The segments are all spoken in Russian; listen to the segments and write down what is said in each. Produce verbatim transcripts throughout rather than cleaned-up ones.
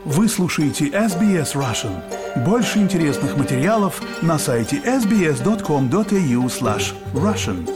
Вы слушаете эс би эс Russian. Больше интересных материалов на сайте эс би эс точка ком точка эй ю слэш Russian.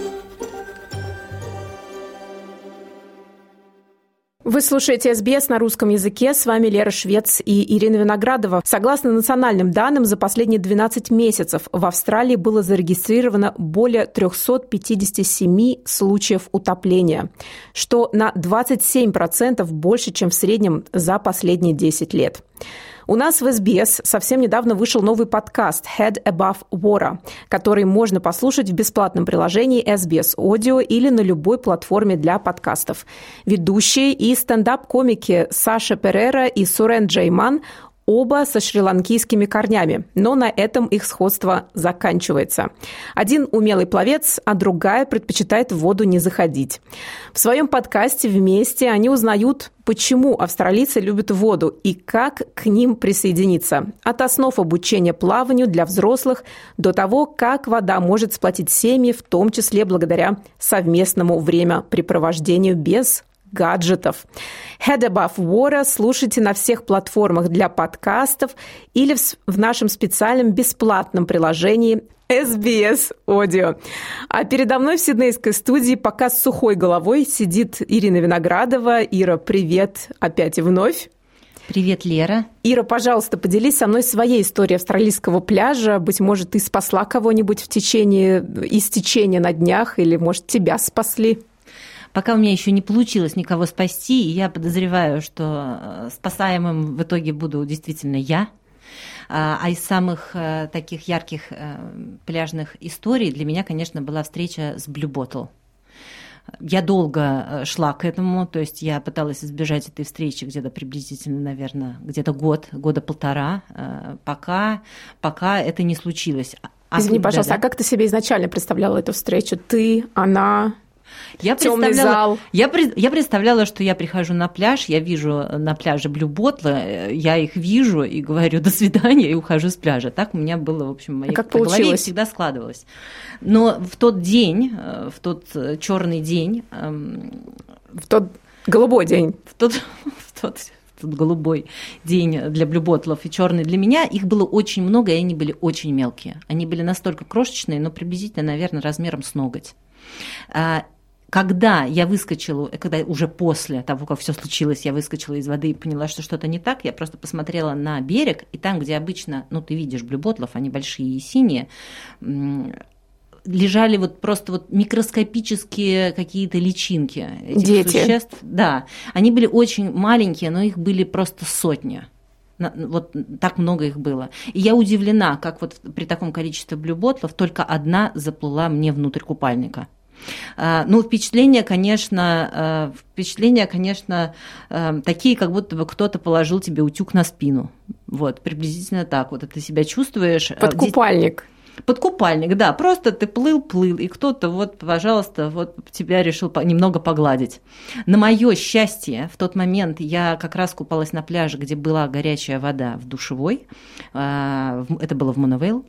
Вы слушаете эс би эс на русском языке. С вами Лера Швец и Ирина Виноградова. Согласно национальным данным, за последние двенадцать месяцев в Австралии было зарегистрировано более триста пятьдесят семь случаев утопления, что на двадцать семь процентов больше, чем в среднем за последние десять лет. У нас в эс би эс совсем недавно вышел новый подкаст «Head Above Water», который можно послушать в бесплатном приложении эс би эс Audio или на любой платформе для подкастов. Ведущие и стендап-комики Саша Перера и Сурен Джейман оба со шри-ланкийскими корнями, но на этом их сходство заканчивается. Один умелый пловец, а другая предпочитает в воду не заходить. В своем подкасте вместе они узнают, почему австралийцы любят воду и как к ним присоединиться. От основ обучения плаванию для взрослых до того, как вода может сплотить семьи, в том числе благодаря совместному времяпрепровождению без гаджетов. Head Above Water слушайте на всех платформах для подкастов или в нашем специальном бесплатном приложении эс би эс Audio. А передо мной в сиднейской студии пока с сухой головой сидит Ирина Виноградова. Ира, привет опять и вновь. Привет, Лера. Ира, пожалуйста, поделись со мной своей историей австралийского пляжа. Быть может, ты спасла кого-нибудь в течение, из течения на днях, или, может, тебя спасли? Пока у меня еще не получилось никого спасти, и я подозреваю, что спасаемым в итоге буду действительно я. А из самых таких ярких пляжных историй для меня, конечно, была встреча с Blue Bottle. Я долго шла к этому, то есть я пыталась избежать этой встречи где-то приблизительно, наверное, где-то год, года полтора, пока, пока это не случилось. А Извини, когда, пожалуйста, да? а как ты себе изначально представляла эту встречу? Ты, она... Я Темный зал. Я, я представляла, что я прихожу на пляж, я вижу на пляже Blue Bottle, я их вижу и говорю «до свидания» и ухожу с пляжа. Так у меня было, в общем, в моей а голове всегда складывалось. Но в тот день, в тот черный день... В тот голубой день. В тот, в тот, в тот голубой день для Blue Bottle и черный для меня, их было очень много, и они были очень мелкие. Они были настолько крошечные, но приблизительно, наверное, размером с ноготь. Когда я выскочила, когда уже после того, как все случилось, я выскочила из воды и поняла, что что-то не так, я просто посмотрела на берег, и там, где обычно, ну, ты видишь блюботлов, они большие и синие, лежали вот просто вот микроскопические какие-то личинки этих Дети. Существ. Да, они были очень маленькие, но их были просто сотни. Вот так много их было. И я удивлена, как вот при таком количестве блюботлов только одна заплыла мне внутрь купальника. Ну, впечатления, конечно, впечатления, конечно, такие, как будто бы кто-то положил тебе утюг на спину. Вот, приблизительно так. Вот ты себя чувствуешь. Под купальник. Под купальник, да. Просто ты плыл-плыл, и кто-то вот, пожалуйста, вот тебя решил немного погладить. На моё счастье, в тот момент я как раз купалась на пляже, где была горячая вода в душевой. Это было в Моновейл.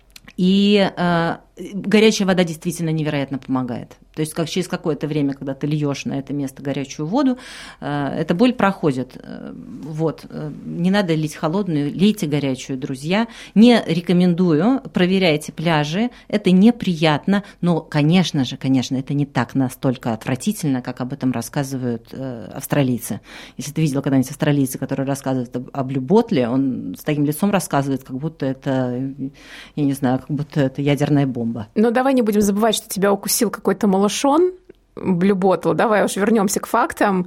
И э, горячая вода действительно невероятно помогает. То есть как через какое-то время, когда ты льешь на это место горячую воду, э, эта боль проходит. Э, вот. Не надо лить холодную, лейте горячую, друзья. Не рекомендую, проверяйте пляжи. Это неприятно, но, конечно же, конечно, это не так настолько отвратительно, как об этом рассказывают э, австралийцы. Если ты видела когда-нибудь австралийца, который рассказывает об, об Blue Bottle, он с таким лицом рассказывает, как будто это, я не знаю, как будто это ядерная бомба. Но давай не будем забывать, что тебя укусил какой-то малышон, Blue Bottle. Давай уж вернемся к фактам.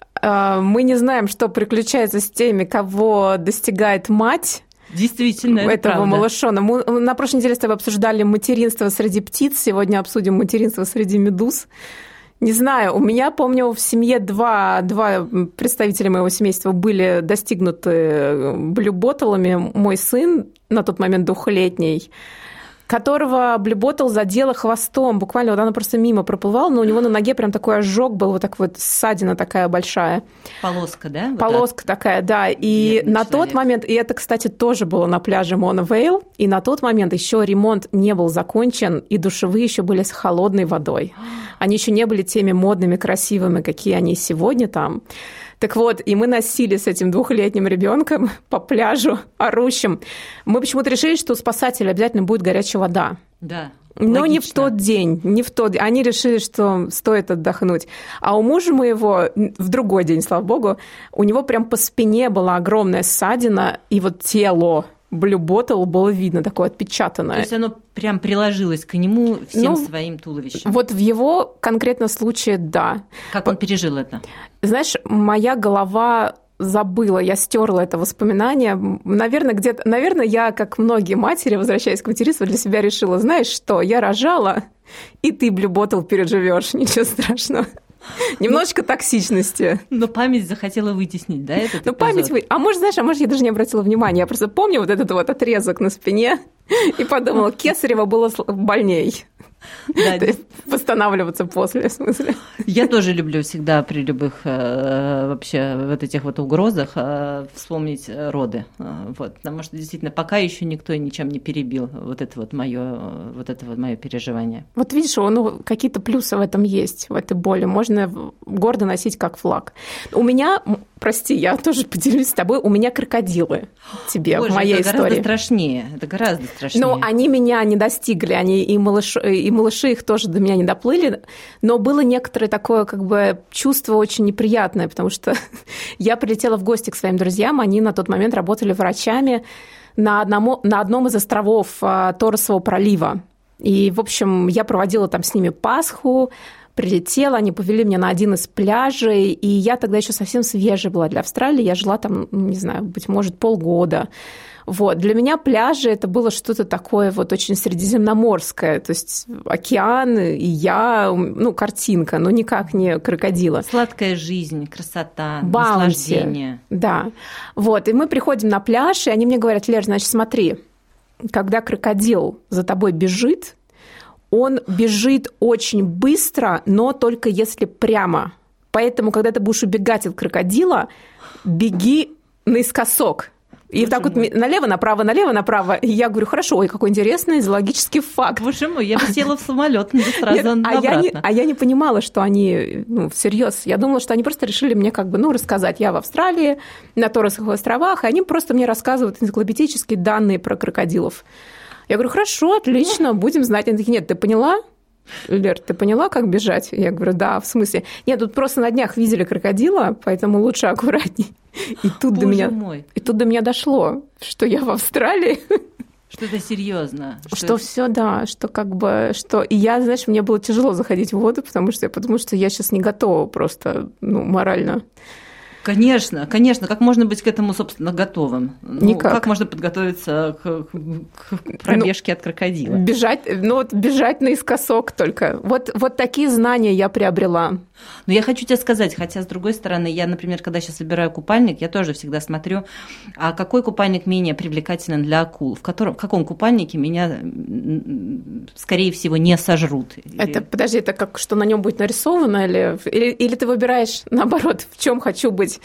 Мы не знаем, что приключается с теми, кого достигает мать. Действительно, это этого правда. малышона. Мы на прошлой неделе с тобой обсуждали материнство среди птиц. Сегодня обсудим материнство среди медуз. Не знаю, у меня, помню, в семье два, два представителя моего семейства были достигнуты блюботтлами. Мой сын, на тот момент двухлетний, которого Blue Bottle задела хвостом. Буквально вот она просто мимо проплывала, но у него на ноге прям такой ожог был, вот так вот ссадина такая большая. Полоска, да? Вот Полоска так. такая, да. И Бедный на человек. Тот момент, и это, кстати, тоже было на пляже Моновейл, и на тот момент еще ремонт не был закончен, и душевые еще были с холодной водой. Они еще не были теми модными, красивыми, какие они сегодня там. Так вот, и мы носили с этим двухлетним ребенком по пляжу, орущим. Мы почему-то решили, что у спасателя обязательно будет горячая вода. Да. Но логично. не в тот день, не в тот. Они решили, что стоит отдохнуть. А у мужа моего в другой день, слава богу, у него прям по спине была огромная ссадина, и вот тело Blue Bottle было видно, такое отпечатанное. То есть оно прям приложилось к нему всем ну, своим туловищем. Вот в его конкретном случае, да. Как он пережил это? Знаешь, моя голова забыла, я стерла это воспоминание. Наверное, где-то, наверное, я, как многие матери, возвращаясь к материнству, для себя решила, знаешь что, я рожала, и ты Blue Bottle переживешь, ничего страшного. Немножечко токсичности. Но память захотела вытеснить, да, этот Ну, память вы... А может, знаешь, а может, я даже не обратила внимания. Я просто помню вот этот вот отрезок на спине и подумала, Кесарево было больней. Да, то есть восстанавливаться после, в смысле. Я тоже люблю всегда при любых э, вообще вот этих вот угрозах э, вспомнить роды. Э, вот, потому что действительно пока еще никто ничем не перебил вот это вот мое вот это вот мое переживание. Вот видишь, ну, какие-то плюсы в этом есть, в этой боли. Можно гордо носить как флаг. У меня, прости, я тоже поделюсь с тобой, у меня крокодилы тебе Боже, в моей это истории. гораздо страшнее. Это гораздо страшнее. Но они меня не достигли, они и малыши, и малыши их тоже до меня не доплыли, но было некоторое такое как бы чувство очень неприятное, потому что я прилетела в гости к своим друзьям, они на тот момент работали врачами на, одному, на одном из островов Торресового пролива. И, в общем, я проводила там с ними Пасху, прилетела, они повели меня на один из пляжей, и я тогда еще совсем свежая была для Австралии, я жила там, не знаю, быть может, полгода. Вот. Для меня пляжи – это было что-то такое вот очень средиземноморское, то есть океан и я, ну, картинка, но никак не крокодила. Сладкая жизнь, красота, Баунти. Наслаждение. Да. Вот. И мы приходим на пляж, и они мне говорят, Лер, значит, смотри, когда крокодил за тобой бежит, он бежит очень быстро, но только если прямо. Поэтому, когда ты будешь убегать от крокодила, беги наискосок. И Боже так вот мой. налево, направо, налево, направо. И я говорю, хорошо, ой, какой интересный зоологический факт. Боже мой, я бы села в самолет сразу Нет, обратно. А я, не, а я не понимала, что они, ну, всерьез. Я думала, что они просто решили мне как бы, ну, рассказать. Я в Австралии, на Торресовых островах, и они просто мне рассказывают энциклопедические данные про крокодилов. Я говорю, хорошо, отлично, будем знать. Они такие, нет, ты поняла? Лер, ты поняла, как бежать? Я говорю, да, в смысле? Нет, тут просто на днях видели крокодила, поэтому лучше аккуратней. И тут, Боже до меня, мой. и тут до меня дошло, что я в Австралии. Что это серьезно. Что, что все, да, что как бы, что... И я, знаешь, мне было тяжело заходить в воду, потому что я подумала, что я сейчас не готова просто, ну, морально. Конечно, конечно. Как можно быть к этому, собственно, готовым? Ну, Никак. Как можно подготовиться к, к пробежке ну, от крокодила? Бежать, ну вот бежать наискосок только. Вот, вот такие знания я приобрела. Но я хочу тебе сказать, хотя, с другой стороны, я, например, когда сейчас выбираю купальник, я тоже всегда смотрю, а какой купальник менее привлекателен для акул, в, котором, в каком купальнике меня, скорее всего, не сожрут. Это, подожди, это как, что на нем будет нарисовано, или, или, или ты выбираешь, наоборот, в чем хочу быть?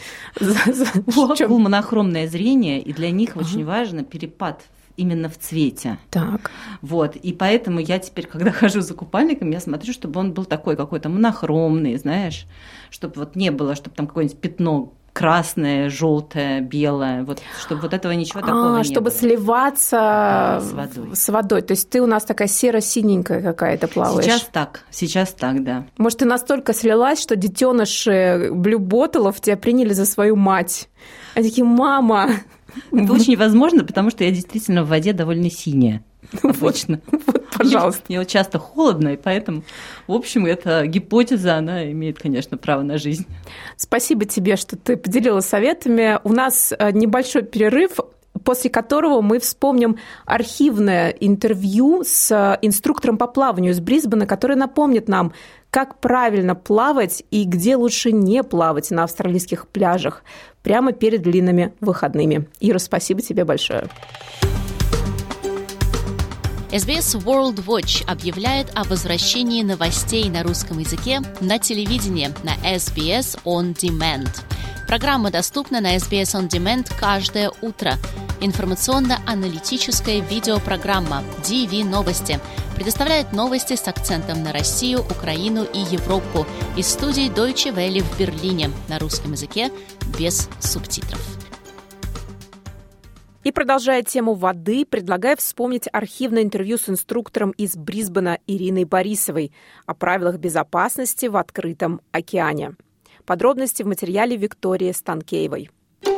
У акул монохромное зрение, и для них ага. очень важно перепад именно в цвете. Так. Вот. И поэтому я теперь, когда хожу за купальником, я смотрю, чтобы он был такой какой-то монохромный, знаешь, чтобы вот не было, чтобы там какое-нибудь пятно красное, желтое, белое, вот, чтобы вот этого ничего такого а, не чтобы было. сливаться да, с водой. с водой. То есть ты у нас такая серо-синенькая какая-то плаваешь. Сейчас так, сейчас так, да. Может, ты настолько слилась, что детеныши Blue Bottle'ов тебя приняли за свою мать. Они такие, мама... Это очень возможно, потому что я действительно в воде довольно синяя. Обычно. Вот, вот, пожалуйста. Мне вот часто холодно, и поэтому, в общем, эта гипотеза, она имеет, конечно, право на жизнь. Спасибо тебе, что ты поделилась советами. У нас небольшой перерыв, после которого мы вспомним архивное интервью с инструктором по плаванию из Брисбена, который напомнит нам, как правильно плавать и где лучше не плавать на австралийских пляжах прямо перед длинными выходными. Ира, спасибо тебе большое. эс би эс World Watch объявляет о возвращении новостей на русском языке на телевидении на эс би эс On Demand. Программа доступна на эс би эс On Demand каждое утро. Информационно-аналитическая видеопрограмма ди ви Новости предоставляет новости с акцентом на Россию, Украину и Европу из студии Deutsche Welle в Берлине на русском языке без субтитров. И продолжая тему воды, предлагаю вспомнить архивное интервью с инструктором из Брисбена Ириной Борисовой о правилах безопасности в открытом океане. Подробности в материале Виктории Станкеевой.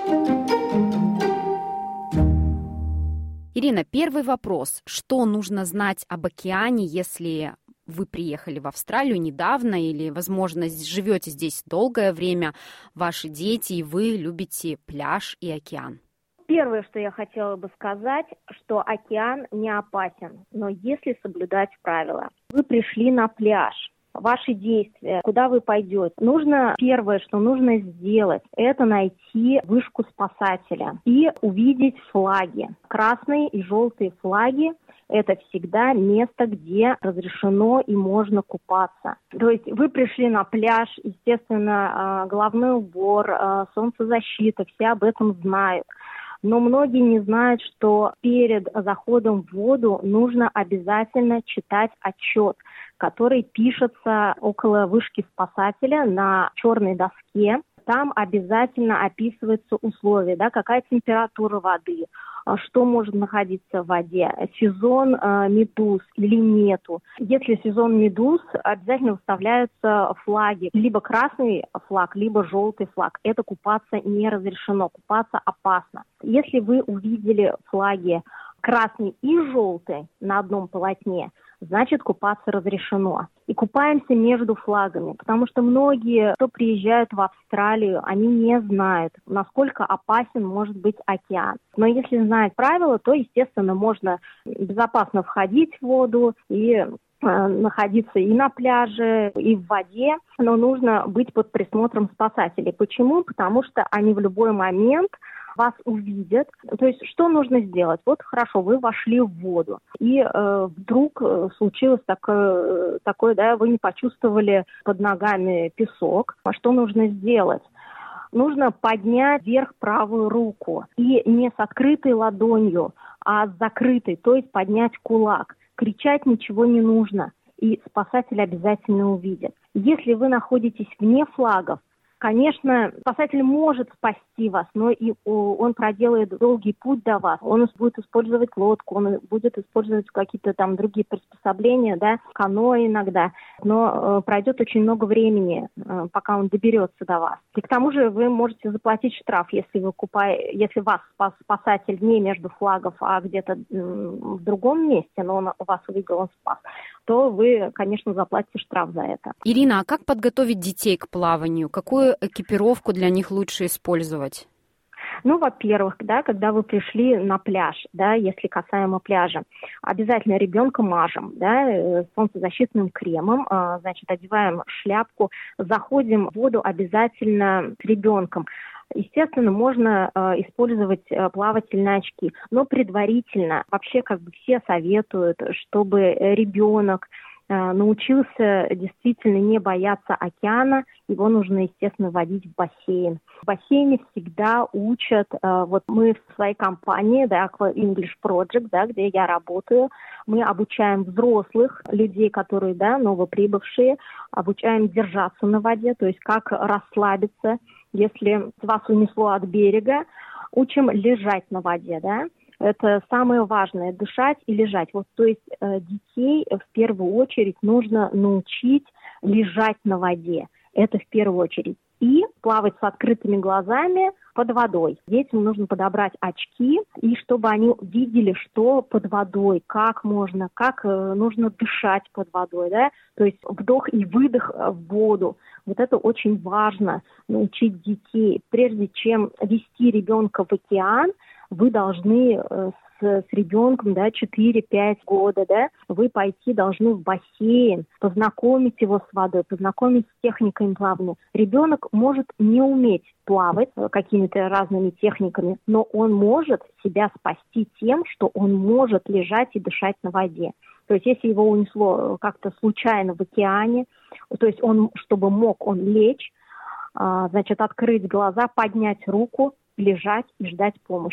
Ирина, первый вопрос. Что нужно знать об океане, если вы приехали в Австралию недавно или, возможно, живете здесь долгое время, ваши дети и вы любите пляж и океан? Первое, что я хотела бы сказать, что океан не опасен, но если соблюдать правила. Вы пришли на пляж, ваши действия, куда вы пойдете. Нужно, первое, что нужно сделать, это найти вышку спасателя и увидеть флаги. Красные и желтые флаги – это всегда место, где разрешено и можно купаться. То есть вы пришли на пляж, естественно, головной убор, солнцезащита, все об этом знают. Но многие не знают, что перед заходом в воду нужно обязательно читать отчет, который пишется около вышки спасателя на черной доске. Там обязательно описываются условия, да, какая температура воды, что может находиться в воде, сезон э, медуз или нету. Если сезон медуз, обязательно выставляются флаги, либо красный флаг, либо желтый флаг. Это купаться не разрешено, купаться опасно. Если вы увидели флаги красный и желтый на одном полотне, значит, купаться разрешено. И купаемся между флагами, потому что многие, кто приезжают в Австралию, они не знают, насколько опасен может быть океан. Но если знать правила, то, естественно, можно безопасно входить в воду и э, находиться и на пляже, и в воде, но нужно быть под присмотром спасателей. Почему? Потому что они в любой момент вас увидят. То есть что нужно сделать? Вот хорошо, вы вошли в воду, и э, вдруг случилось такое, такое, да, вы не почувствовали под ногами песок. А что нужно сделать? Нужно поднять вверх правую руку, и не с открытой ладонью, а с закрытой, то есть поднять кулак. Кричать ничего не нужно, и спасатель обязательно увидит. Если вы находитесь вне флагов, конечно, спасатель может спасти вас, но и он проделает долгий путь до вас. Он будет использовать лодку, он будет использовать какие-то там другие приспособления, да, каноэ иногда. Но э, пройдет очень много времени, э, пока он доберется до вас. И к тому же вы можете заплатить штраф, если вы купаете, если вас спас спасатель не между флагов, а где-то э, в другом месте, но он вас увидел, он спас, то вы, конечно, заплатите штраф за это. Ирина, а как подготовить детей к плаванию? Какую экипировку для них лучше использовать? Ну, во-первых, да, когда вы пришли на пляж, да, если касаемо пляжа, обязательно ребенка мажем, да, солнцезащитным кремом, а, значит, одеваем шляпку, заходим в воду обязательно с ребенком. Естественно, можно э, использовать э, плавательные очки, но предварительно вообще как бы все советуют, чтобы ребенок э, научился действительно не бояться океана, его нужно, естественно, вводить в бассейн. В бассейне всегда учат, э, вот мы в своей компании, да, Aqua English Project, да, где я работаю, мы обучаем взрослых людей, которые, да, новоприбывшие, обучаем держаться на воде, то есть как расслабиться. Если вас унесло от берега, учим лежать на воде, да. Это самое важное, дышать и лежать. Вот, то есть э, детей в первую очередь нужно научить лежать на воде. Это в первую очередь. И плавать с открытыми глазами под водой. Детям нужно подобрать очки, и чтобы они видели, что под водой, как можно, как э, нужно дышать под водой, да, то есть вдох и выдох в воду. Вот это очень важно, научить детей. Прежде чем вести ребенка в океан, вы должны э, с, с ребенком, да, четыре-пять года, да, вы пойти должны в бассейн, познакомить его с водой, познакомить с техниками плавания. Ребенок может не уметь плавать какими-то разными техниками, но он может себя спасти тем, что он может лежать и дышать на воде. То есть если его унесло как-то случайно в океане, то есть он, чтобы мог он лечь, значит, открыть глаза, поднять руку, лежать и ждать помощи.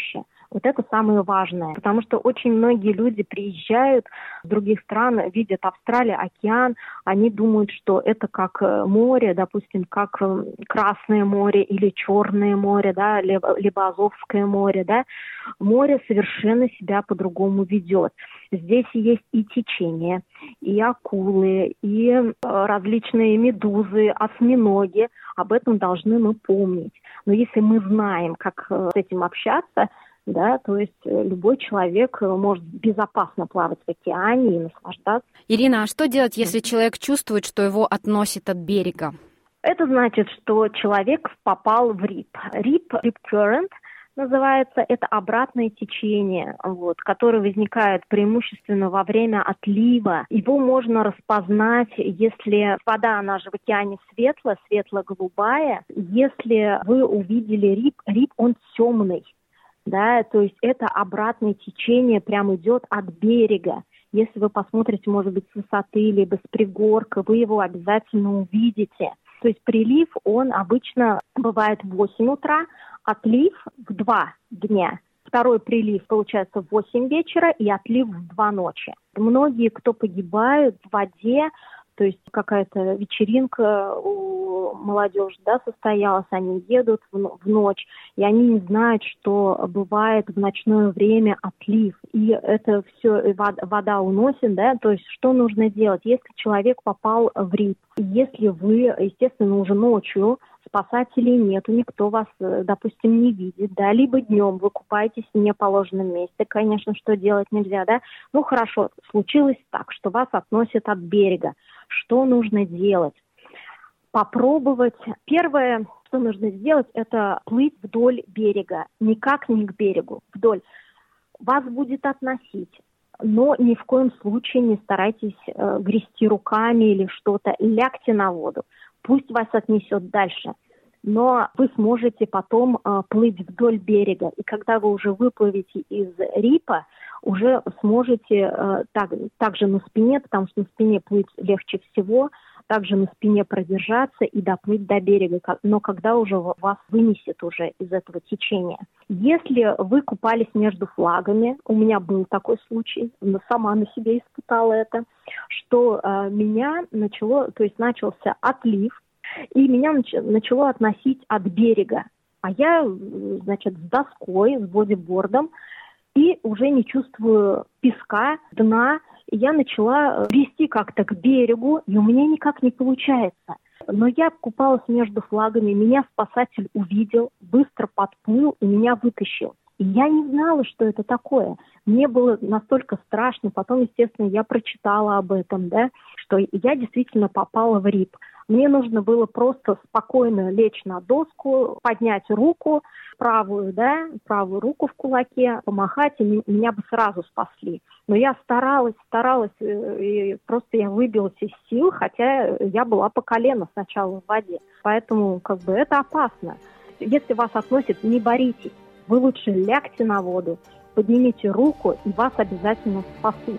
Вот это самое важное, потому что очень многие люди приезжают с других стран, видят Австралию, океан, они думают, что это как море, допустим, как Красное море или Черное море, да, либо, либо Азовское море, да. Море совершенно себя по-другому ведет. Здесь есть и течения, и акулы, и различные медузы, осьминоги. Об этом должны мы помнить. Но если мы знаем, как с этим общаться, да, то есть любой человек может безопасно плавать в океане и наслаждаться. Ирина, а что делать, если человек чувствует, что его относит от берега? Это значит, что человек попал в рип. Рип, rip current называется, это обратное течение, вот, которое возникает преимущественно во время отлива. Его можно распознать, если вода, она же в океане светлая, светло-голубая. Если вы увидели рип, рип он темный, да, то есть это обратное течение прям идет от берега. Если вы посмотрите, может быть, с высоты, либо с пригорка, вы его обязательно увидите. То есть прилив, он обычно бывает в восемь утра, отлив в два дня. Второй прилив получается в восемь вечера и отлив в два ночи. Многие, кто погибают в воде, то есть какая-то вечеринка у молодежи, да, состоялась, они едут в ночь, и они не знают, что бывает в ночное время отлив. И это все вода уносит, да, то есть что нужно делать, если человек попал в рип, если вы, естественно, уже ночью, спасателей нету, никто вас, допустим, не видит, да, либо днем вы купаетесь в неположенном месте, конечно, что делать нельзя, да, ну хорошо, случилось так, что вас относят от берега, что нужно делать? Попробовать, первое, что нужно сделать, это плыть вдоль берега, никак не к берегу, вдоль, вас будет относить. Но ни в коем случае не старайтесь э, грести руками или что-то, лягте на воду. Пусть вас отнесет дальше, но вы сможете потом э, плыть вдоль берега. И когда вы уже выплывете из рипа, уже сможете э, так, также на спине, потому что на спине плыть легче всего, также на спине продержаться и доплыть до берега, но когда уже вас вынесет уже из этого течения. Если вы купались между флагами, у меня был такой случай, сама на себе испытала это, что э, меня начало, то есть начался отлив, и меня нач- начало относить от берега. А я, значит, с доской, с бодибордом, и уже не чувствую песка, дна, и я начала вести как-то к берегу, и у меня никак не получается. Но я купалась между флагами, меня спасатель увидел, быстро подплыл и меня вытащил. И я не знала, что это такое. Мне было настолько страшно. Потом, естественно, я прочитала об этом, да, что я действительно попала в рип. Мне нужно было просто спокойно лечь на доску, поднять руку правую, да, правую руку в кулаке, помахать, и меня бы сразу спасли. Но я старалась, старалась, и просто я выбилась из сил, хотя я была по колено сначала в воде. Поэтому, как бы, это опасно. Если вас относят, не боритесь. Вы лучше лягте на воду, поднимите руку, и вас обязательно спасут.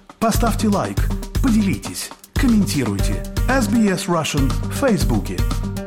Поставьте лайк, поделитесь, комментируйте. эс би эс Russian в Фейсбуке.